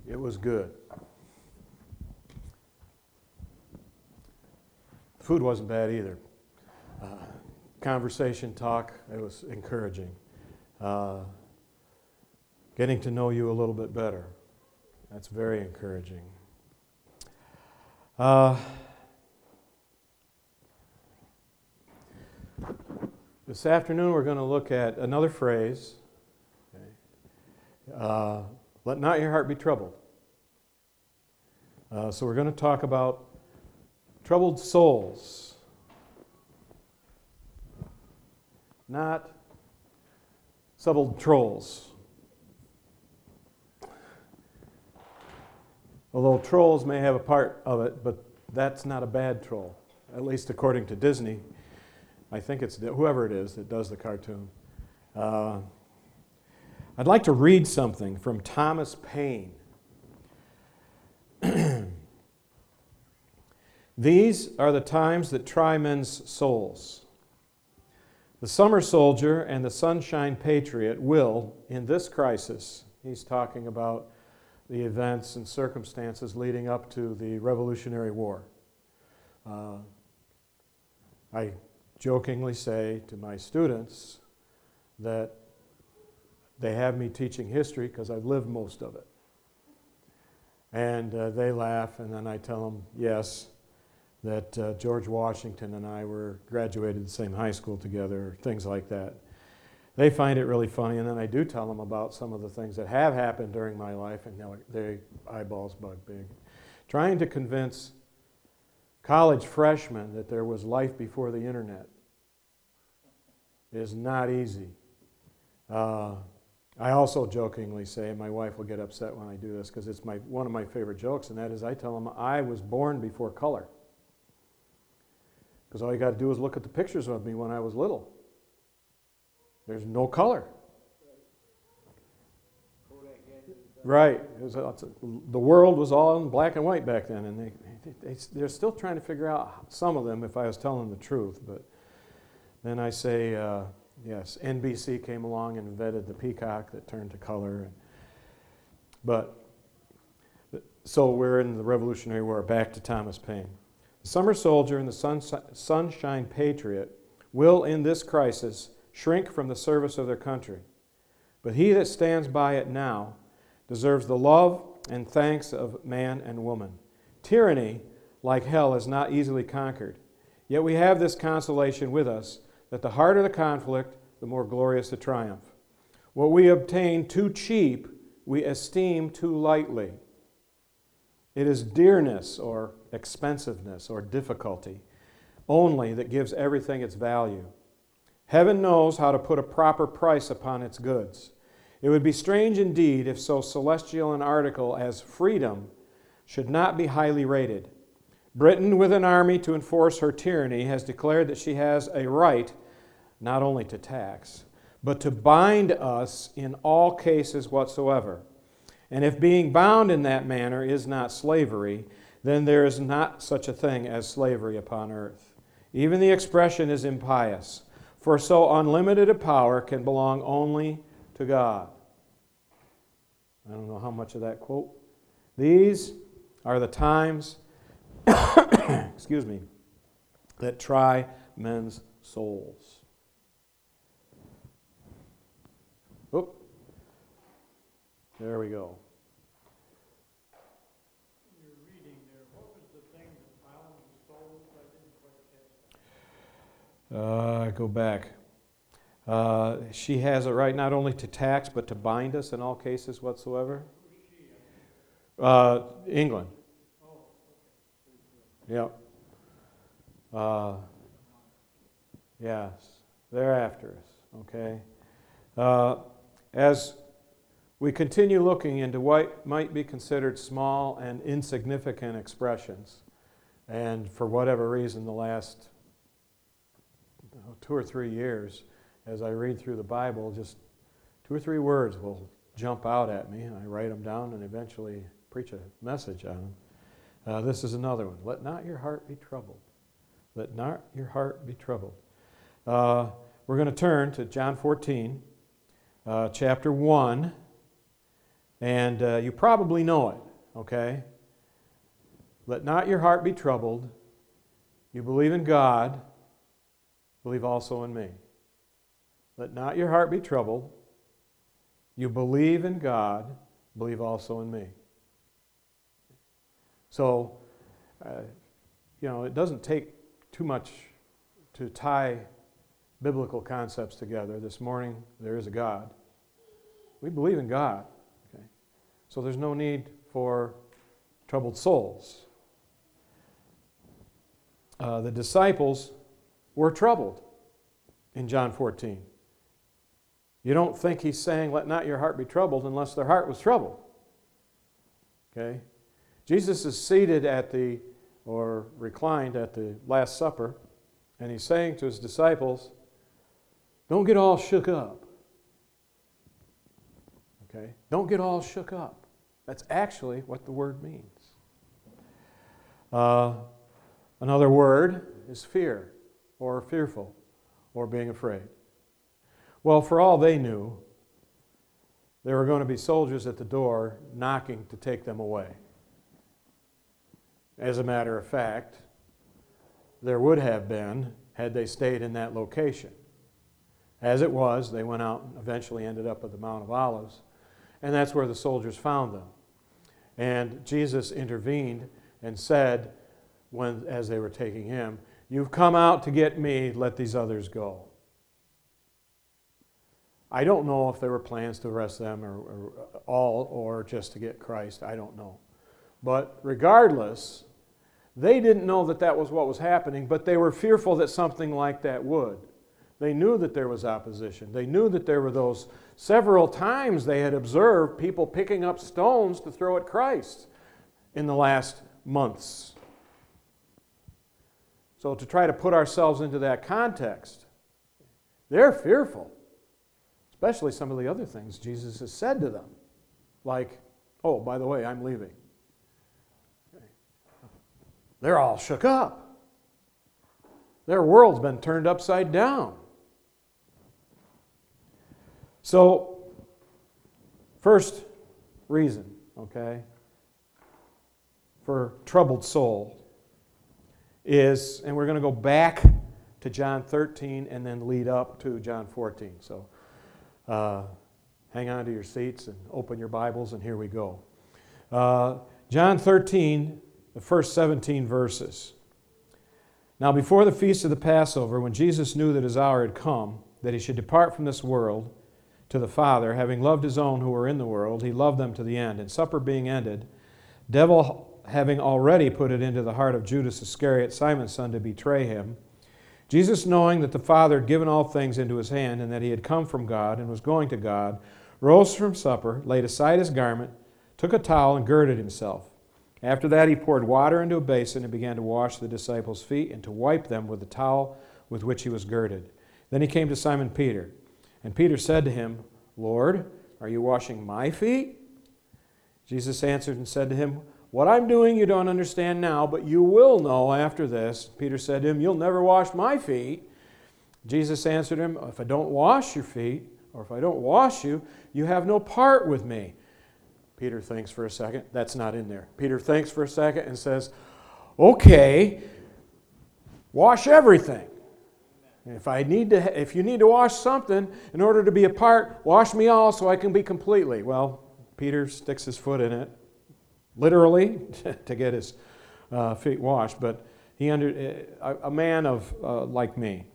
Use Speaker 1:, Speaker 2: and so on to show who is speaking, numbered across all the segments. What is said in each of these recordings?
Speaker 1: It was good. The food wasn't bad either. Conversation, talk, it was encouraging. Getting to know you a little bit better. That's very encouraging. This afternoon we're going to look at another phrase. Okay. Let not your heart be troubled. So we're going to talk about troubled souls. Not troubled trolls. Although trolls may have a part of it, but that's not a bad troll, at least according to Disney. I think it's whoever it is that does the cartoon. I'd like to read something from Thomas Paine. These are the times that try men's souls. The summer soldier and the sunshine patriot will, in this crisis, he's talking about the events and circumstances leading up to the Revolutionary War. I jokingly say to my students that they have me teaching history because I've lived most of it. And they laugh, and then I tell them, yes, that George Washington and I were graduated the same high school together, things like that. They find it really funny, and then I do tell them about some of the things that have happened during my life, and their eyeballs bug big. Trying to convince college freshmen that there was life before the internet is not easy. I also jokingly say, and my wife will get upset when I do this because it's one of my favorite jokes, and that is I tell them I was born before color. Because all you got to do is look at the pictures of me when I was little. There's no color. Right. The world was all in black and white back then, and they're still trying to figure out, some of them, if I was telling the truth. But then I say, yes, NBC came along and invented the peacock that turned to color. So we're in the Revolutionary War. Back to Thomas Paine. The summer soldier and the sunshine patriot will, in this crisis, shrink from the service of their country. But he that stands by it now deserves the love and thanks of man and woman. Tyranny, like hell, is not easily conquered. Yet we have this consolation with us, that the harder the conflict, the more glorious the triumph. What we obtain too cheap, we esteem too lightly. It is dearness or expensiveness or difficulty only that gives everything its value. Heaven knows how to put a proper price upon its goods. It would be strange indeed if so celestial an article as freedom should not be highly rated. Britain, with an army to enforce her tyranny, has declared that she has a right not only to tax, but to bind us in all cases whatsoever. And if being bound in that manner is not slavery, then there is not such a thing as slavery upon earth. Even the expression is impious, for so unlimited a power can belong only to God. I don't know how much of that quote. These are the times, excuse me, that try men's souls. Oop. There we go.
Speaker 2: In your reading there, what was the thing that bound the souls? I didn't quite catch that.
Speaker 1: Go back. She has a right not only to tax, but to bind us in all cases whatsoever.
Speaker 2: Who's she?
Speaker 1: England.
Speaker 2: Oh, okay.
Speaker 1: Yep. Yes. They're after us. Okay. As we continue looking into what might be considered small and insignificant expressions, and for whatever reason, the last 2 or 3 years, as I read through the Bible, just 2 or 3 words will jump out at me, and I write them down and eventually preach a message on them. This is another one. Let not your heart be troubled. Let not your heart be troubled. We're going to turn to John 14, chapter 1, And you probably know it, okay? Let not your heart be troubled. You believe in God, believe also in me. Let not your heart be troubled. You believe in God, believe also in me. So, it doesn't take too much to tie biblical concepts together. This morning, there is a God. We believe in God. Okay? So there's no need for troubled souls. The disciples were troubled in John 14. You don't think he's saying, let not your heart be troubled, unless their heart was troubled. Okay? Jesus is seated or reclined at the Last Supper, and he's saying to his disciples, don't get all shook up. Okay? Don't get all shook up. That's actually what the word means. Another word is fear, or fearful, or being afraid. Well, for all they knew, there were going to be soldiers at the door knocking to take them away. As a matter of fact, there would have been had they stayed in that location. As it was, they went out and eventually ended up at the Mount of Olives, and that's where the soldiers found them. And Jesus intervened and said, as they were taking him, you've come out to get me, let these others go. I don't know if there were plans to arrest them or just to get Christ. I don't know. But regardless, they didn't know that was what was happening, but they were fearful that something like that would. They knew that there was opposition. They knew that there were those several times they had observed people picking up stones to throw at Christ in the last months. So to try to put ourselves into that context, they're fearful. Especially some of the other things Jesus has said to them. Like, oh, by the way, I'm leaving. Okay. They're all shook up. Their world's been turned upside down. So, first reason, okay, for troubled soul is, and we're going to go back to John 13 and then lead up to John 14. So, hang on to your seats and open your Bibles, and here we go. John 13, the first 17 verses. Now before the feast of the Passover, when Jesus knew that his hour had come, that he should depart from this world to the Father, having loved his own who were in the world, he loved them to the end. And supper being ended, devil having already put it into the heart of Judas Iscariot, Simon's son, to betray him, Jesus, knowing that the Father had given all things into his hand, and that he had come from God and was going to God, rose from supper, laid aside his garment, took a towel, and girded himself. After that he poured water into a basin and began to wash the disciples' feet and to wipe them with the towel with which he was girded. Then he came to Simon Peter. And Peter said to him, Lord, are you washing my feet? Jesus answered and said to him, what I'm doing you don't understand now, but you will know after this. Peter said to him, you'll never wash my feet. Jesus answered him, if I don't wash your feet, or if I don't wash you, you have no part with me. Peter thinks for a second. That's not in there. Peter thinks for a second and says, okay, wash everything. If you need to wash something in order to be a part, wash me all so I can be completely. Well, Peter sticks his foot in it, literally, to get his feet washed. But a man of like me,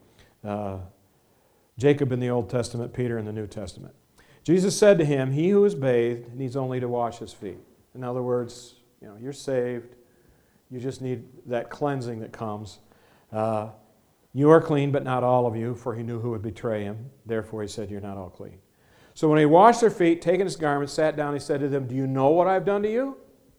Speaker 1: Jacob in the Old Testament, Peter in the New Testament. Jesus said to him, he who is bathed needs only to wash his feet. In other words, you're saved. You just need that cleansing that comes. You are clean, but not all of you, for he knew who would betray him. Therefore he said, you're not all clean. So when he washed their feet, taken his garments, sat down, he said to them, do you know what I've done to you?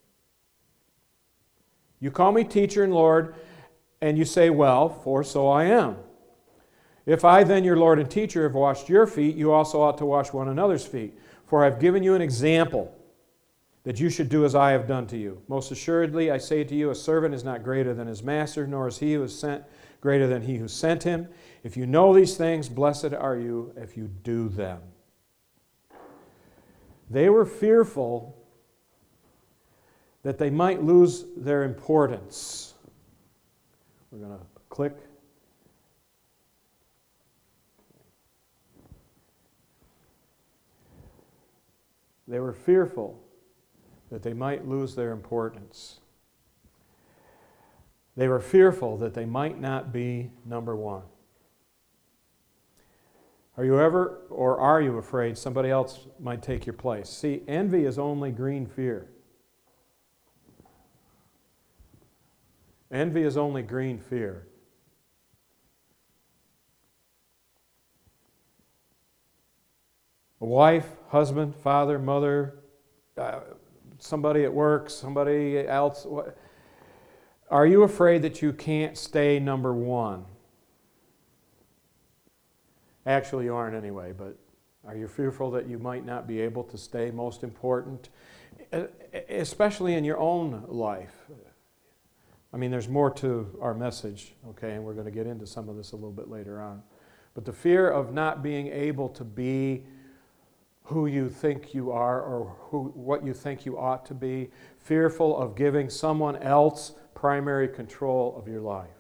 Speaker 1: You call me teacher and Lord, and you say, well, for so I am. If I then, your Lord and teacher, have washed your feet, you also ought to wash one another's feet. For I've given you an example that you should do as I have done to you. Most assuredly, I say to you, a servant is not greater than his master, nor is he who is sent greater than he who sent him. If you know these things, blessed are you if you do them. They were fearful that they might lose their importance. We're going to click. They were fearful that they might lose their importance. They were fearful that they might not be number one. Are you ever, or are you afraid somebody else might take your place? See, envy is only green fear. Envy is only green fear. A wife, husband, father, mother, somebody at work, somebody else. Are you afraid that you can't stay number one? Actually, you aren't anyway, but are you fearful that you might not be able to stay most important, especially in your own life? I mean, there's more to our message, okay, and we're going to get into some of this a little bit later on. But the fear of not being able to be who you think you are or what you think you ought to be, fearful of giving someone else primary control of your life.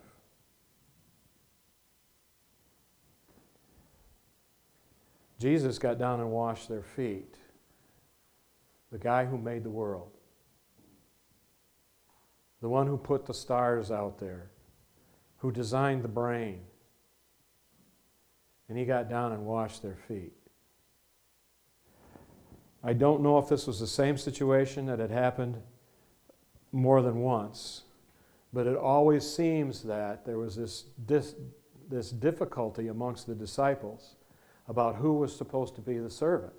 Speaker 1: Jesus got down and washed their feet. The guy who made the world. The one who put the stars out there. Who designed the brain. And he got down and washed their feet. I don't know if this was the same situation that had happened more than once, but it always seems that there was this difficulty amongst the disciples about who was supposed to be the servant.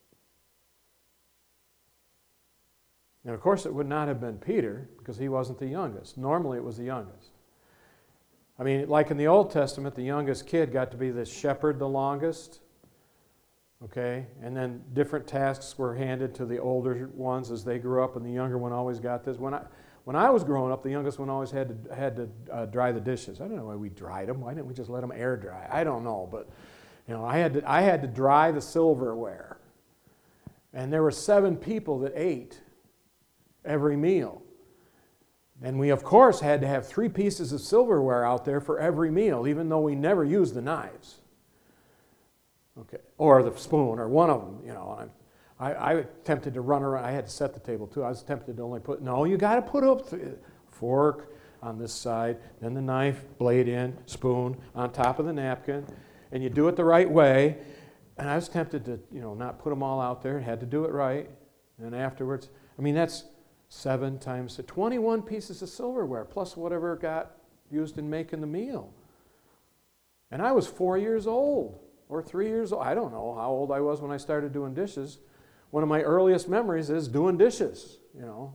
Speaker 1: And of course it would not have been Peter, because he wasn't the youngest. Normally it was the youngest. I mean, like in the Old Testament, the youngest kid got to be the shepherd the longest. Okay? And then different tasks were handed to the older ones as they grew up, and the younger one always got this. When I was growing up, the youngest one always had to dry the dishes. I don't know why we dried them. Why didn't we just let them air dry? I don't know, but you know, I had to dry the silverware. And there were 7 people that ate every meal. And we, of course, had to have 3 pieces of silverware out there for every meal, even though we never used the knives. Okay, or the spoon, or one of them, you know. And I tempted to run around. I had to set the table, too. I was tempted to only put, no, you got to put up fork on this side, then the knife, blade in, spoon on top of the napkin. And you do it the right way. And I was tempted to, you know, not put them all out there. Had to do it right. And afterwards, I mean, that's 7 times 21 pieces of silverware, plus whatever got used in making the meal. And I was 4 years old, or 3 years old. I don't know how old I was when I started doing dishes. One of my earliest memories is doing dishes, you know.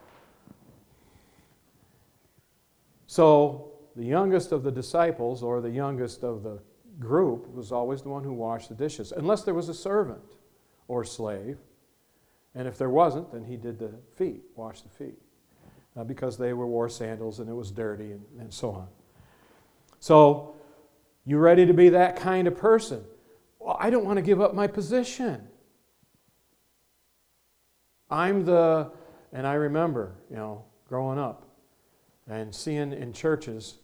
Speaker 1: So the youngest of the disciples, or the youngest of the group, was always the one who washed the dishes, unless there was a servant or slave. And if there wasn't, then he did the feet, washed the feet, because they wore sandals and it was dirty and so on. So, you ready to be that kind of person? Well, I don't want to give up my position. And I remember, you know, growing up and seeing in churches,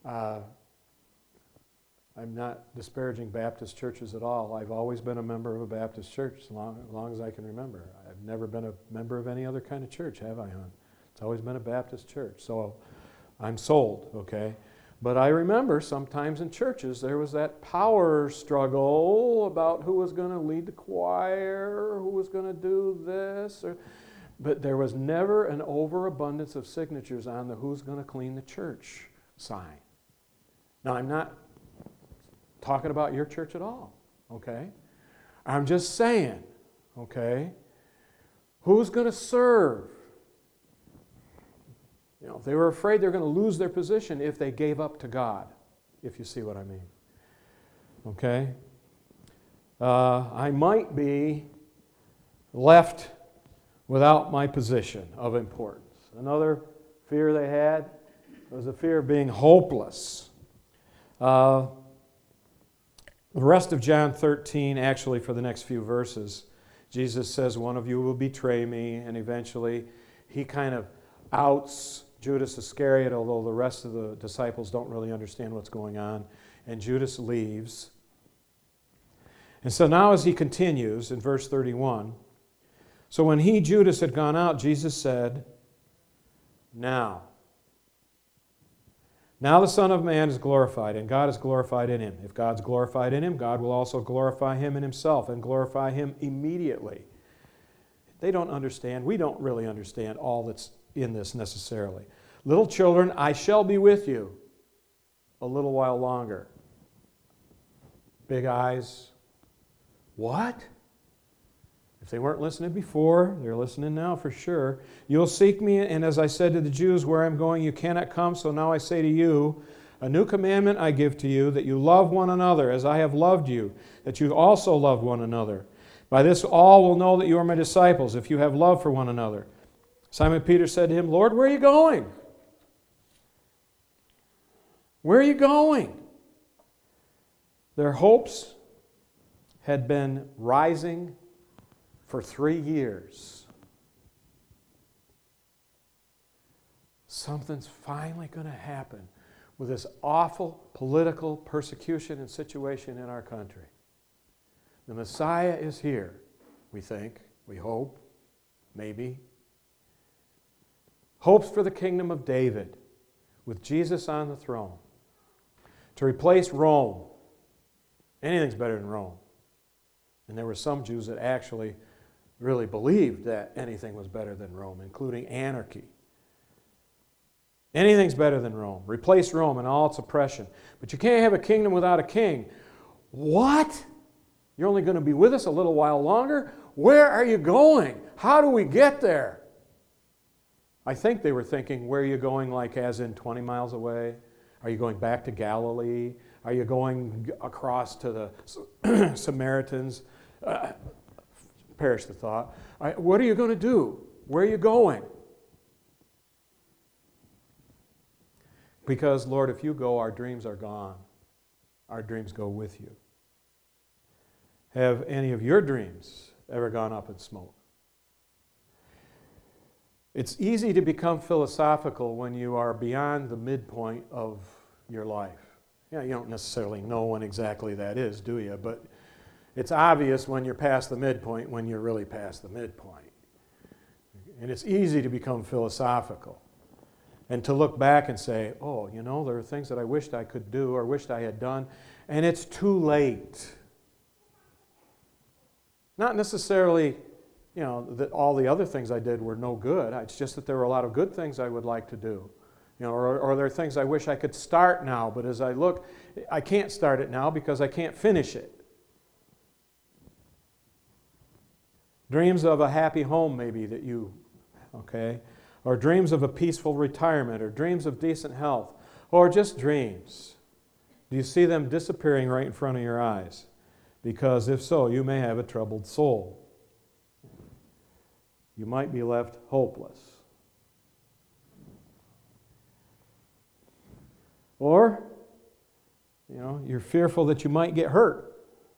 Speaker 1: I'm not disparaging Baptist churches at all. I've always been a member of a Baptist church as long as I can remember. I've never been a member of any other kind of church, have I, hon? It's always been a Baptist church. So I'm sold, okay? But I remember sometimes in churches there was that power struggle about who was going to lead the choir, who was going to do this. But there was never an overabundance of signatures on the who's going to clean the church sign. Now, I'm not talking about your church at all, okay? I'm just saying, okay? Who's going to serve? You know, they were afraid they were going to lose their position if they gave up to God, if you see what I mean. Okay? I might be left without my position of importance. Another fear they had was the fear of being hopeless. The rest of John 13, actually for the next few verses, Jesus says, one of you will betray me, and eventually he kind of outs Judas Iscariot, although the rest of the disciples don't really understand what's going on, and Judas leaves. And so now as he continues in verse 31, so when he, Judas, had gone out, Jesus said, Now the Son of Man is glorified, and God is glorified in him. If God's glorified in him, God will also glorify him in himself and glorify him immediately. They don't understand. We don't really understand all that's in this necessarily. Little children, I shall be with you a little while longer. Big eyes. What? If they weren't listening before, they're listening now for sure. You'll seek me, and as I said to the Jews, where I'm going you cannot come, so now I say to you, a new commandment I give to you, that you love one another as I have loved you, that you also love one another. By this all will know that you are my disciples, if you have love for one another. Simon Peter said to him, Lord, where are you going? Where are you going? Their hopes had been rising for 3 years. Something's finally going to happen with this awful political persecution and situation in our country. The Messiah is here, we think, we hope, maybe. Hopes for the kingdom of David with Jesus on the throne to replace Rome. Anything's better than Rome. And there were some Jews that actually really believed that anything was better than Rome, including anarchy. Anything's better than Rome. Replace Rome and all its oppression. But you can't have a kingdom without a king. What? You're only going to be with us a little while longer? Where are you going? How do we get there? I think they were thinking, where are you going, like as in 20 miles away? Are you going back to Galilee? Are you going across to the Samaritans? Perish the thought. What are you going to do? Where are you going? Because, Lord, if you go, our dreams are gone. Our dreams go with you. Have any of your dreams ever gone up in smoke? It's easy to become philosophical when you are beyond the midpoint of your life. You don't necessarily know when exactly that is, do you? But it's obvious when you're past the midpoint, when you're really past the midpoint. And it's easy to become philosophical and to look back and say, oh, there are things that I wished I could do or wished I had done, and it's too late. Not necessarily, that all the other things I did were no good. It's just that there were a lot of good things I would like to do. Or there are things I wish I could start now, but as I look, I can't start it now because I can't finish it. Dreams of a happy home maybe that you, or dreams of a peaceful retirement, or dreams of decent health, or just dreams. Do you see them disappearing right in front of your eyes? Because if so, you may have a troubled soul. You might be left hopeless. Or, you're fearful that you might get hurt.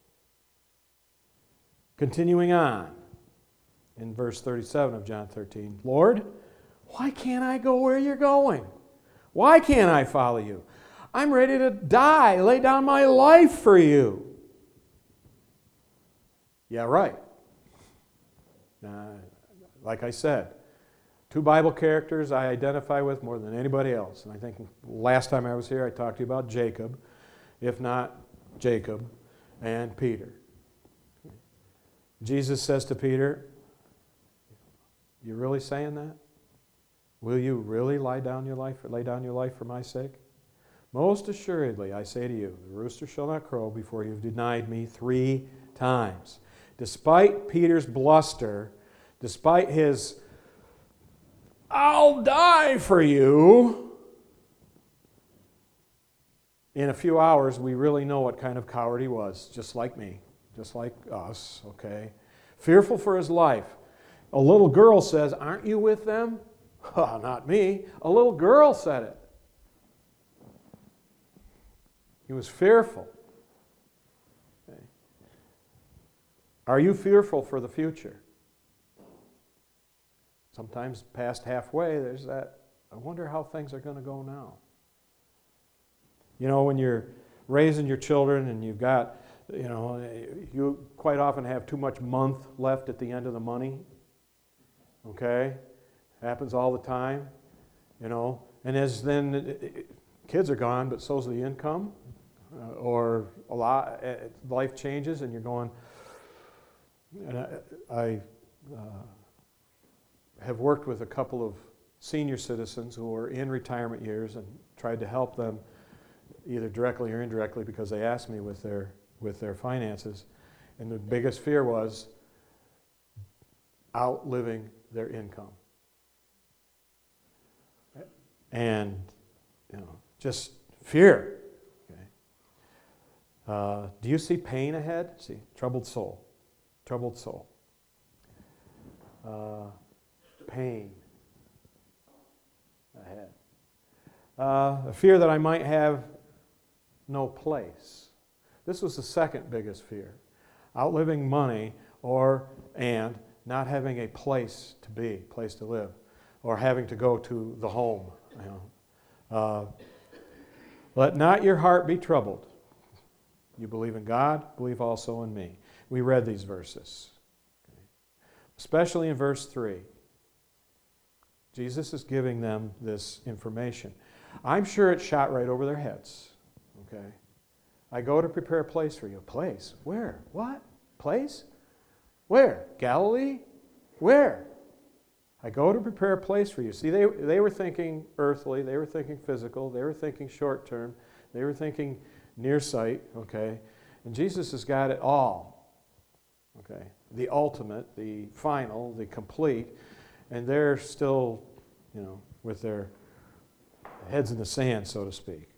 Speaker 1: Continuing on in verse 37 of John 13, Lord, why can't I go where you're going? Why can't I follow you? I'm ready to die, lay down my life for you. Yeah, right. Like I said, 2 Bible characters I identify with more than anybody else. And I think last time I was here I talked to you about Jacob, if not Jacob, and Peter. Jesus says to Peter, you really saying that? Will you really lay down your life for my sake? Most assuredly, I say to you, the rooster shall not crow before you've denied me 3 times. Despite Peter's bluster, despite his, I'll die for you, in a few hours we really know what kind of coward he was, just like me, just like us, Fearful for his life. A little girl says, aren't you with them? Oh, not me. A little girl said it. He was fearful. Are you fearful for the future? Sometimes past halfway, there's that, I wonder how things are going to go now. You know, when you're raising your children and you've got, you quite often have too much month left at the end of the money. Okay? Happens all the time, And as then kids are gone, but so's the income. Or a lot, life changes and you're going, and I have worked with a couple of senior citizens who are in retirement years and tried to help them either directly or indirectly because they asked me with their finances. And the biggest fear was outliving their income. And, just fear. Okay. Do you see pain ahead? See, troubled soul. Troubled soul. Pain ahead. A fear that I might have no place. This was the second biggest fear. Outliving money and not having a place to be, place to live, or having to go to the home. Let not your heart be troubled. You believe in God, believe also in me. We read these verses. Okay. Especially in verse 3. Jesus is giving them this information. I'm sure it shot right over their heads. Okay. I go to prepare a place for you. Place? Where? What? Place? Where? Galilee? Where? I go to prepare a place for you. See, they were thinking earthly. They were thinking physical. They were thinking short term. They were thinking near sight. Okay. And Jesus has got it all. Okay. The ultimate, the final, the complete. And they're still, with their heads in the sand, so to speak.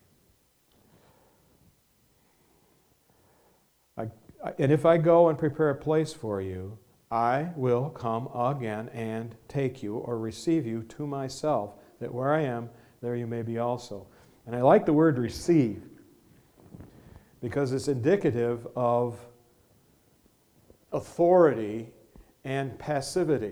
Speaker 1: And if I go and prepare a place for you, I will come again and take you or receive you to myself, that where I am, there you may be also. And I like the word receive because it's indicative of authority and passivity.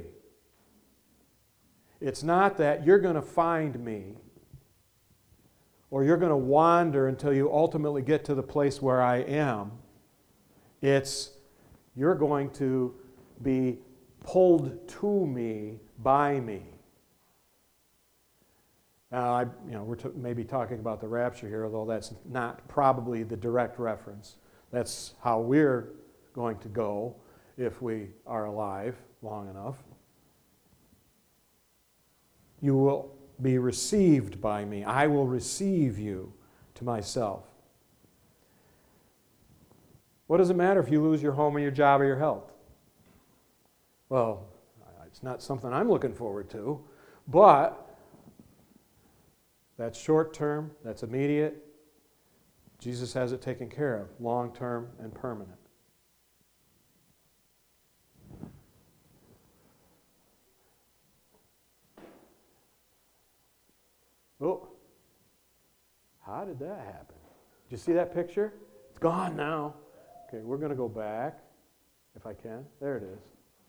Speaker 1: It's not that you're going to find me or you're going to wander until you ultimately get to the place where I am. It's you're going to be pulled to me by me. Now, we're maybe talking about the rapture here, although that's not probably the direct reference. That's how we're going to go if we are alive long enough. You will be received by me. I will receive you to myself. What does it matter if you lose your home or your job or your health? Well, it's not something I'm looking forward to, but that's short term, that's immediate. Jesus has it taken care of, long term and permanent. Oh, how did that happen? Did you see that picture? It's gone now. Okay, we're going to go back, if I can. There it is.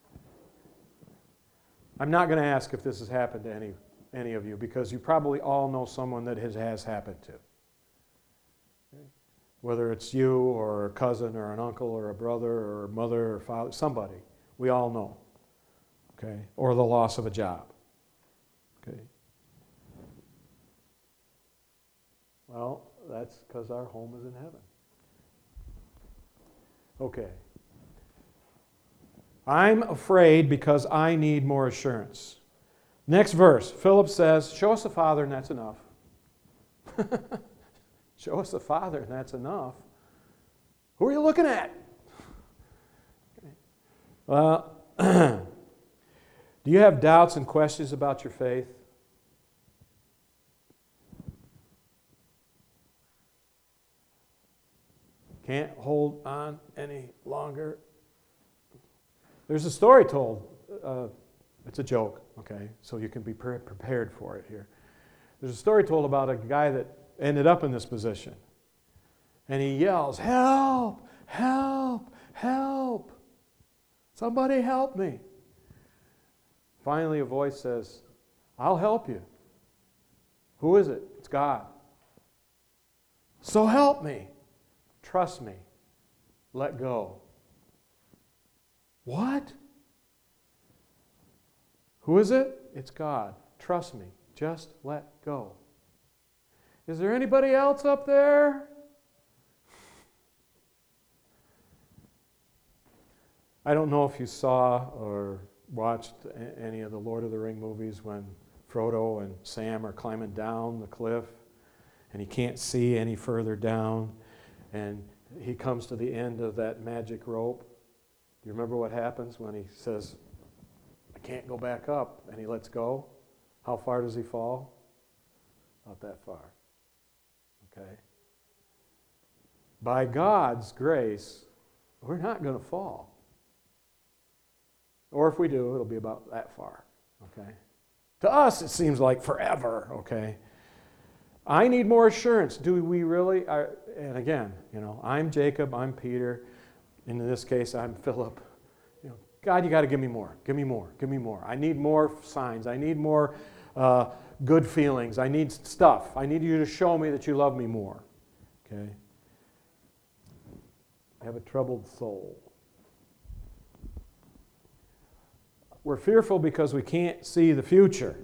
Speaker 1: I'm not going to ask if this has happened to any of you, because you probably all know someone that it has happened to. Okay? Whether it's you or a cousin or an uncle or a brother or a mother or father, somebody. We all know. Okay? Or the loss of a job. Okay? Well, that's because our home is in heaven. Okay. I'm afraid because I need more assurance. Next verse, Philip says, show us the Father and that's enough. Show us the Father and that's enough. Who are you looking at? Okay. Well, do you have doubts and questions about your faith? Can't hold on any longer. There's a story told. It's a joke, okay? So you can be prepared for it here. There's a story told about a guy that ended up in this position. And he yells, help, help, help. Somebody help me. Finally, a voice says, I'll help you. Who is it? It's God. So help me. Trust me. Let go. What? Who is it? It's God. Trust me. Just let go. Is there anybody else up there? I don't know if you saw or watched any of the Lord of the Rings movies when Frodo and Sam are climbing down the cliff and he can't see any further down and he comes to the end of that magic rope. Do you remember what happens when he says, I can't go back up, and he lets go? How far does he fall? Not that far. Okay? By God's grace, we're not going to fall. Or if we do, it'll be about that far. Okay? To us, it seems like forever. Okay? I need more assurance. Do we really? And again, I'm Jacob, I'm Peter. In this case, I'm Philip. God, you got to give me more. Give me more. Give me more. I need more signs. I need more good feelings. I need stuff. I need you to show me that you love me more. Okay? I have a troubled soul. We're fearful because we can't see the future.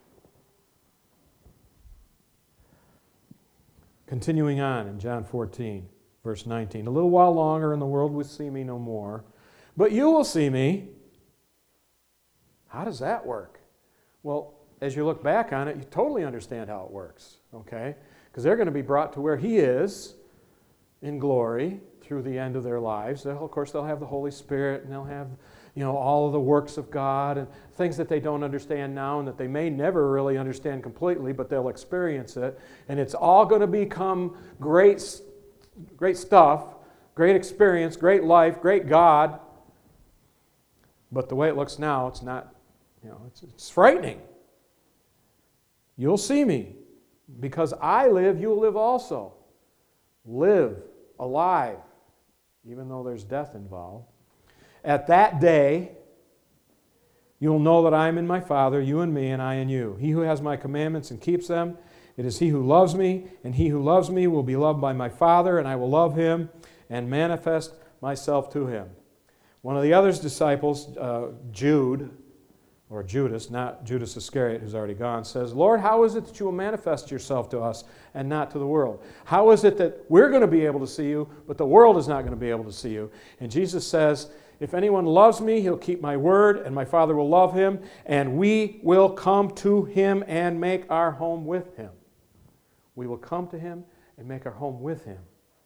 Speaker 1: Continuing on in John 14, verse 19. A little while longer and the world will see me no more, but you will see me. How does that work? Well, as you look back on it, you totally understand how it works, okay? Because they're going to be brought to where He is in glory through the end of their lives. Of course, they'll have the Holy Spirit, and they'll have all of the works of God and things that they don't understand now and that they may never really understand completely, but they'll experience it. And it's all going to become great stuff, great experience, great life, great God. But the way it looks now, it's not, it's frightening. You'll see me. Because I live, you'll live also. Live, alive, even though there's death involved. At that day, you'll know that I am in my Father, you in me, and I in you. He who has my commandments and keeps them, it is he who loves me, and he who loves me will be loved by my Father, and I will love him and manifest myself to him. One of the other disciples, Jude, or Judas, not Judas Iscariot, who's already gone, says, Lord, how is it that you will manifest yourself to us and not to the world? How is it that we're going to be able to see you, but the world is not going to be able to see you? And Jesus says, if anyone loves me, he'll keep my word, and my Father will love him, and we will come to him and make our home with him. We will come to him and make our home with him.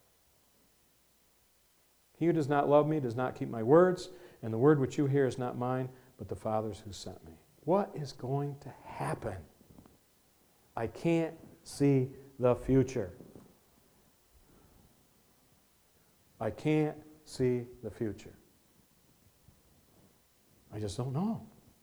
Speaker 1: He who does not love me does not keep my words, and the word which you hear is not mine, but the Father's who sent me. What is going to happen? I can't see the future. I can't see the future. I just don't know.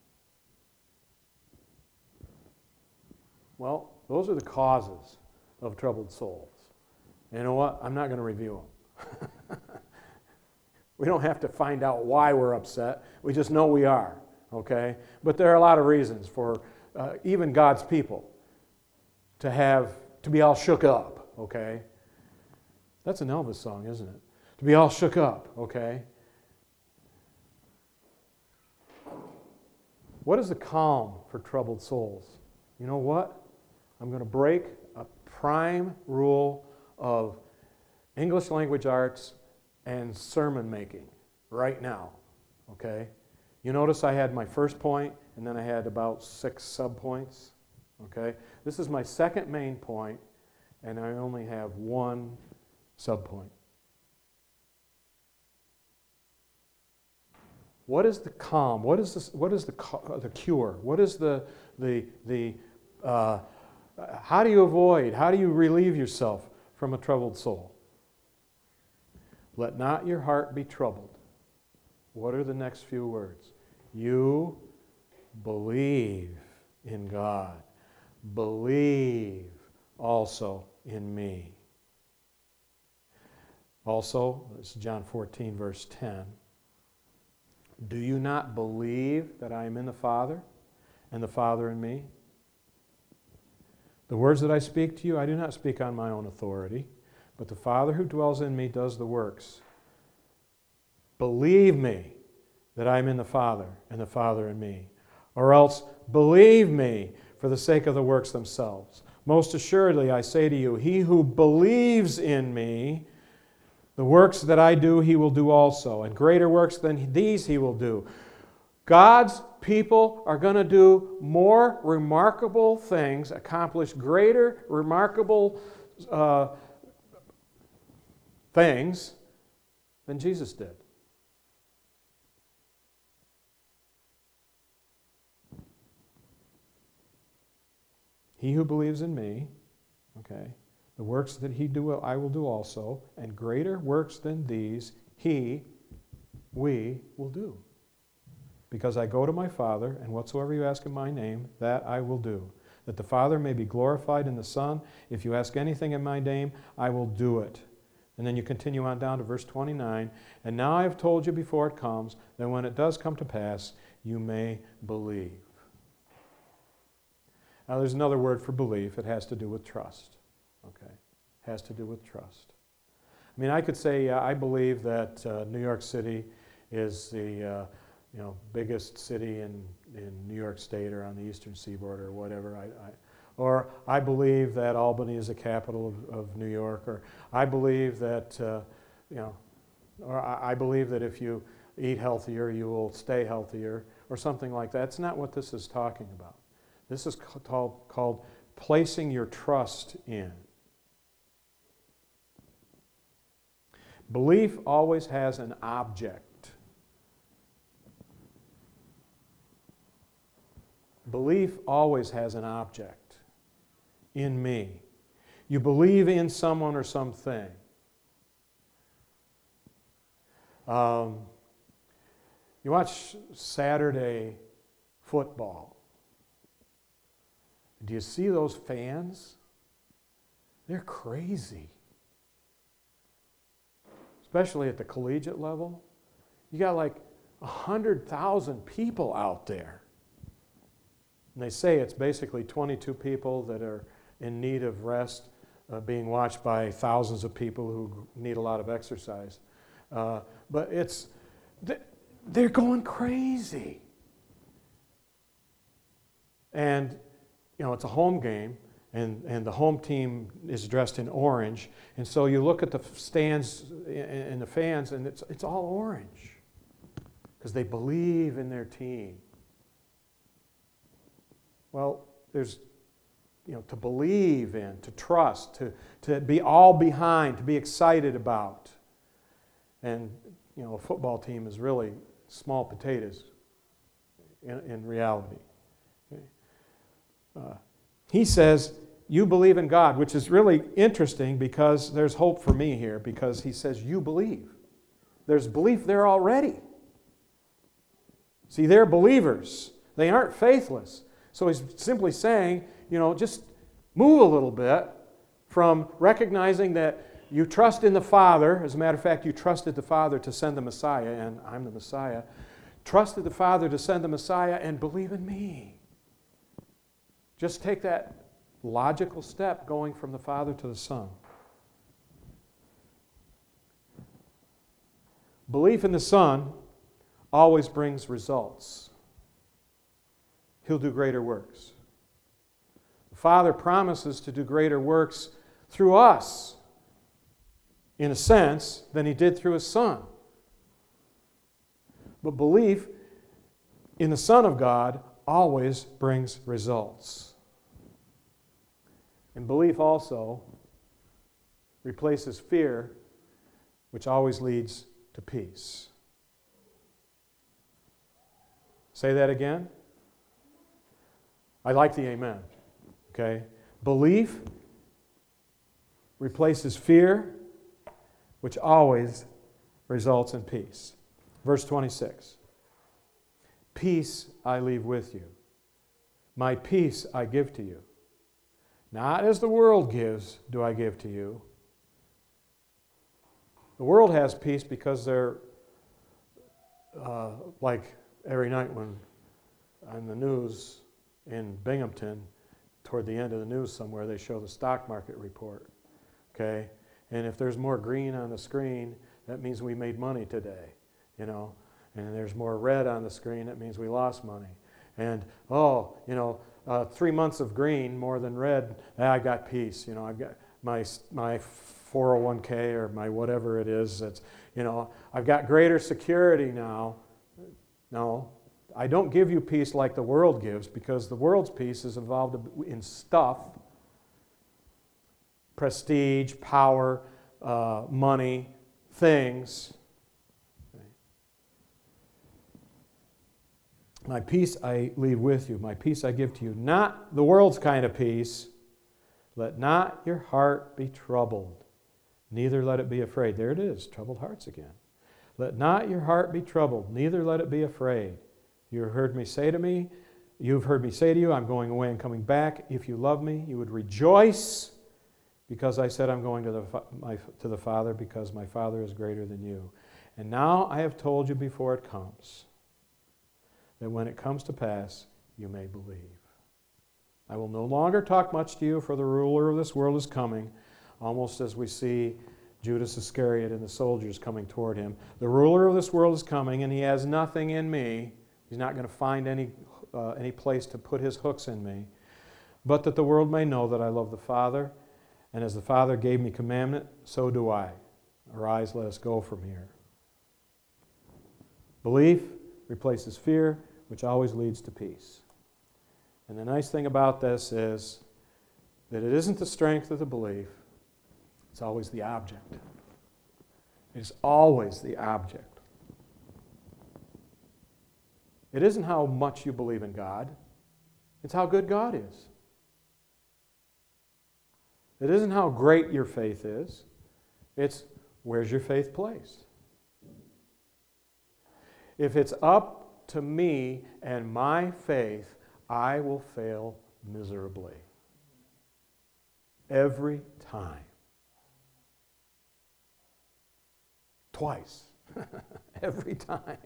Speaker 1: Well, those are the causes of troubled souls. And you know what? I'm not going to review them. We don't have to find out why we're upset. We just know we are, okay? But there are a lot of reasons for even God's people to be all shook up, okay? That's an Elvis song, isn't it? To be all shook up, okay? What is the calm for troubled souls? You know what? I'm going to break a prime rule of English language arts and sermon making right now, okay? You notice I had my first point, and then I had about 6 subpoints, okay? This is my second main point, and I only have 1 subpoint. What is the calm? What is the cure? What is how do you avoid? How do you relieve yourself from a troubled soul? Let not your heart be troubled. What are the next few words? You believe in God. Believe also in me. Also, this is John 14, verse 10. Do you not believe that I am in the Father, and the Father in me? The words that I speak to you, I do not speak on my own authority, but the Father who dwells in me does the works. Believe me that I am in the Father, and the Father in me. Or else believe me for the sake of the works themselves. Most assuredly, I say to you, he who believes in me, the works that I do, he will do also, and greater works than these he will do. God's people are going to do more remarkable things, accomplish greater remarkable things than Jesus did. He who believes in me, okay, the works that he do, I will do also, and greater works than these, we will do. Because I go to my Father, and whatsoever you ask in my name, that I will do. That the Father may be glorified in the Son. If you ask anything in my name, I will do it. And then you continue on down to verse 29. And now I have told you before it comes, that when it does come to pass, you may believe. Now there's another word for belief. It has to do with trust. Okay? It has to do with trust. I mean, I could say I believe that New York City is the biggest city in New York State or on the eastern seaboard or whatever. Or I believe that Albany is the capital of New York. Or I believe that or I believe that if you eat healthier, you will stay healthier, or something like that. It's not what this is talking about. This is called placing your trust in. Belief always has an object. Belief always has an object in me. You believe in someone or something. You watch Saturday football. Do you see those fans? They're crazy. Especially at the collegiate level. You got like 100,000 people out there. And they say it's basically 22 people that are in need of rest, being watched by thousands of people who need a lot of exercise. But they're going crazy. And it's a home game, and the home team is dressed in orange. And so you look at the stands and the fans, and it's all orange because they believe in their team. Well, there's, to believe in, to trust, to be all behind, to be excited about. And, a football team is really small potatoes in reality. Okay? He says, you believe in God, which is really interesting because there's hope for me here, because he says you believe. There's belief there already. See, they're believers. They aren't faithless. So he's simply saying, just move a little bit from recognizing that you trust in the Father. As a matter of fact, you trusted the Father to send the Messiah, and I'm the Messiah. Trusted the Father to send the Messiah and believe in me. Just take that logical step going from the Father to the Son. Belief in the Son always brings results. He'll do greater works. The Father promises to do greater works through us, in a sense, than he did through his Son. But belief in the Son of God always brings results. And belief also replaces fear, which always leads to peace. Say that again. I like the amen. Okay? Belief replaces fear, which always results in peace. Verse 26. Peace I leave with you. My peace I give to you. Not as the world gives do I give to you. The world has peace because they're like every night when on the news in Binghamton, toward the end of the news somewhere, they show the stock market report, okay? And if there's more green on the screen, that means we made money today, you know? And there's more red on the screen, that means we lost money. And, 3 months of green more than red, I got peace. You know, I've got my 401k or my whatever it is. It's, I've got greater security now. No, I don't give you peace like the world gives, because the world's peace is involved in stuff, prestige, power, money, things. My peace I leave with you. My peace I give to you. Not the world's kind of peace. Let not your heart be troubled, neither let it be afraid. There it is, troubled hearts again. Let not your heart be troubled, neither let it be afraid. You've heard me say to you, I'm going away and coming back. If you love me, you would rejoice, because I said I'm going to the Father, because my Father is greater than you. And now I have told you before it comes, that when it comes to pass, you may believe. I will no longer talk much to you, for the ruler of this world is coming, almost as we see Judas Iscariot and the soldiers coming toward him. The ruler of this world is coming, and he has nothing in me. He's not going to find any place to put his hooks in me. But that the world may know that I love the Father, and as the Father gave me commandment, so do I. Arise, let us go from here. Belief replaces fear, which always leads to peace. And the nice thing about this is that it isn't the strength of the belief, it's always the object. It's always the object. It isn't how much you believe in God, it's how good God is. It isn't how great your faith is, it's where's your faith placed. If it's up to me and my faith, I will fail miserably. Every time. Twice. Every time.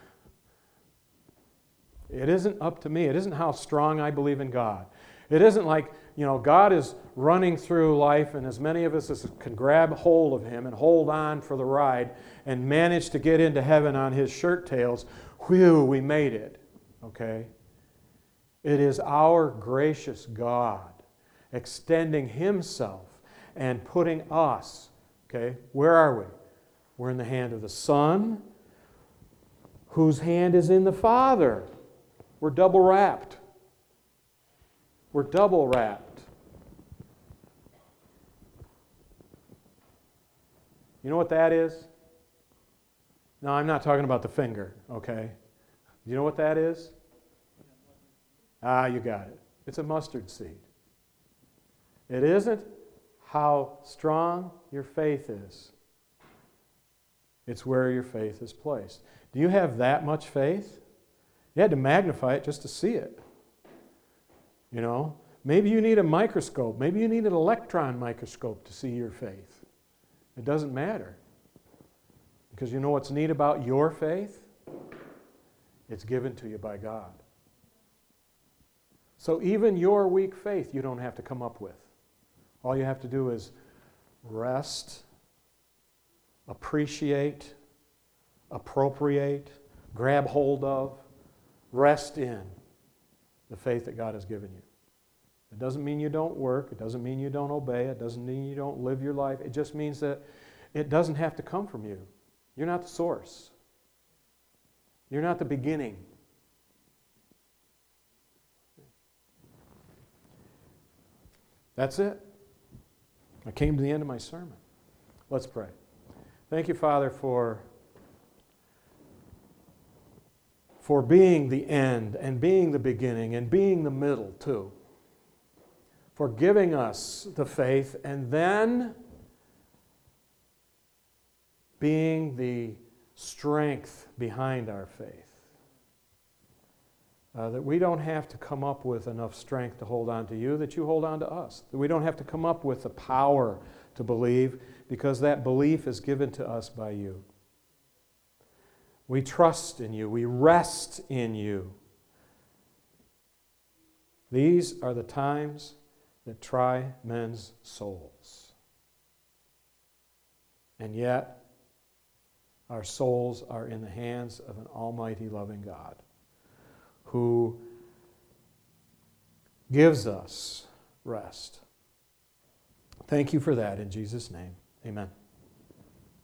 Speaker 1: It isn't up to me. It isn't how strong I believe in God. It isn't like, God is running through life, and as many of us as can grab hold of Him and hold on for the ride and manage to get into heaven on His shirt tails, whew, we made it. Okay? It is our gracious God extending Himself and putting us, okay, where are we? We're in the hand of the Son, whose hand is in the Father. We're double wrapped. We're double wrapped. You know what that is? No, I'm not talking about the finger, okay? You know what that is? You got it. It's a mustard seed. It isn't how strong your faith is. It's where your faith is placed. Do you have that much faith? You had to magnify it just to see it. Maybe you need a microscope. Maybe you need an electron microscope to see your faith. It doesn't matter. Because you know what's neat about your faith? It's given to you by God. So even your weak faith you don't have to come up with. All you have to do is rest, appreciate, appropriate, grab hold of, rest in the faith that God has given you. It doesn't mean you don't work. It doesn't mean you don't obey. It doesn't mean you don't live your life. It just means that it doesn't have to come from you. You're not the source. You're not the beginning. That's it. I came to the end of my sermon. Let's pray. Thank you, Father, for being the end and being the beginning and being the middle too. For giving us the faith and then being the strength behind our faith. That we don't have to come up with enough strength to hold on to you, that you hold on to us. That we don't have to come up with the power to believe, because that belief is given to us by you. We trust in you. We rest in you. These are the times that try men's souls. And yet, our souls are in the hands of an almighty, loving God who gives us rest. Thank you for that in Jesus' name. Amen.